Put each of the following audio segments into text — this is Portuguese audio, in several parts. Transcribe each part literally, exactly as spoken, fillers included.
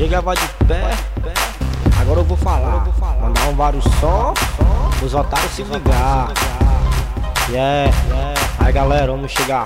Chega, vai de pé. Agora eu vou falar. Mandar um vários som, os otários se ligar. Yeah, yeah. Aí galera, vamos chegar.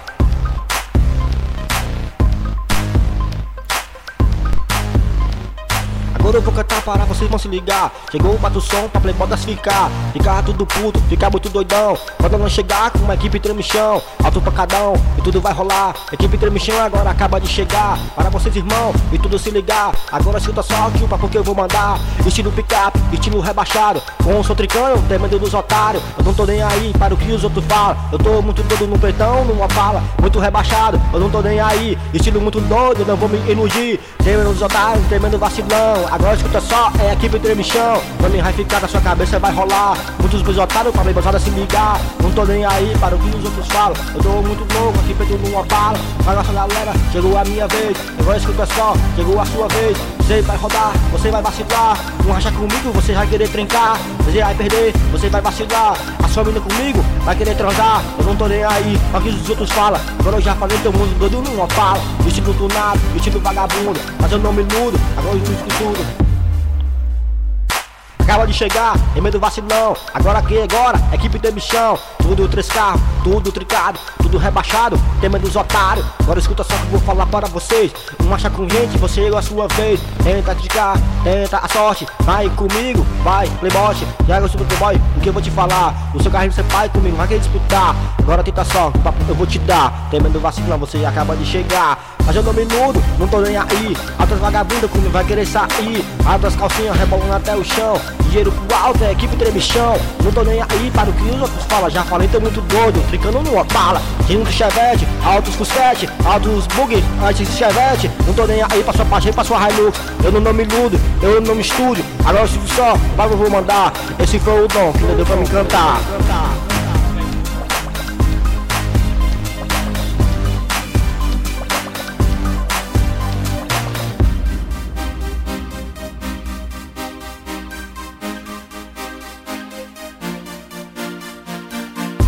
Agora eu vou cantar para vocês vão se ligar. Chegou o bato som pra playbodas ficar. Ficar tudo puto, ficar muito doidão. Quando não chegar com uma equipe tremichão, alto pancadão e tudo vai rolar. Equipe tremichão agora acaba de chegar. Para vocês irmão e tudo se ligar. Agora escuta só o chupa porque eu vou mandar. Estilo picape, estilo rebaixado. Com o som tricano, tremendo dos otários. Eu não tô nem aí para o que os outros falam. Eu tô muito doido no peitão, numa fala. Muito rebaixado, eu não tô nem aí. Estilo muito doido, não vou me iludir. Tremendo dos otários, tremendo vacilão. Agora escuta só, é equipe tremichão. Nome vai ficar na sua cabeça, vai rolar. Muitos meus otários pra playboyzada se ligar. Não tô nem aí para o que os outros falam. Eu tô muito louco, aqui feito numa bala. Vai nossa galera, chegou a minha vez. Agora escuta só, chegou a sua vez. Você vai rodar, você vai vacilar. Não racha comigo, você vai querer trincar. Você vai perder, você vai vacilar. A sua mina comigo, vai querer transar. Eu não tô nem aí para o que os outros falam. Agora eu já falei, teu mundo doido numa fala. Estilo tunado, estilo vagabundo. Mas eu não me iludo, agora eu escuto tudo. Acaba de chegar, em meio do vacilão. Agora que agora, equipe de bichão. Tudo três carros, tudo tricado, tudo rebaixado, tema dos otários. Agora escuta só que eu vou falar para vocês. Não acha com gente, você chegou a sua vez. Tenta criticar, tenta a sorte. Vai comigo, vai, playboy. Joga o super playboy, o que eu vou te falar. O seu carrinho você pai comigo, vai querer disputar. Agora tenta só, que papo eu vou te dar. Tema do vacilão, você acaba de chegar. Mas eu não me nudo, não tô nem aí. Outras vagabundas comigo vai querer sair. Outras calcinhas rebolando até o chão. Dinheiro pro alto, é equipe tremichão. Não tô nem aí para o que os outros falam. Já falei, tô muito doido, tricando numa bala. Tem um chevette, altos cusquete, altos bug, antes de chevette. Não tô nem aí pra sua parte, pra sua Hilux. Eu não, não me iludo, eu não me estudo. Agora eu só, vai eu vou mandar. Esse foi o dom que deu pra me cantar.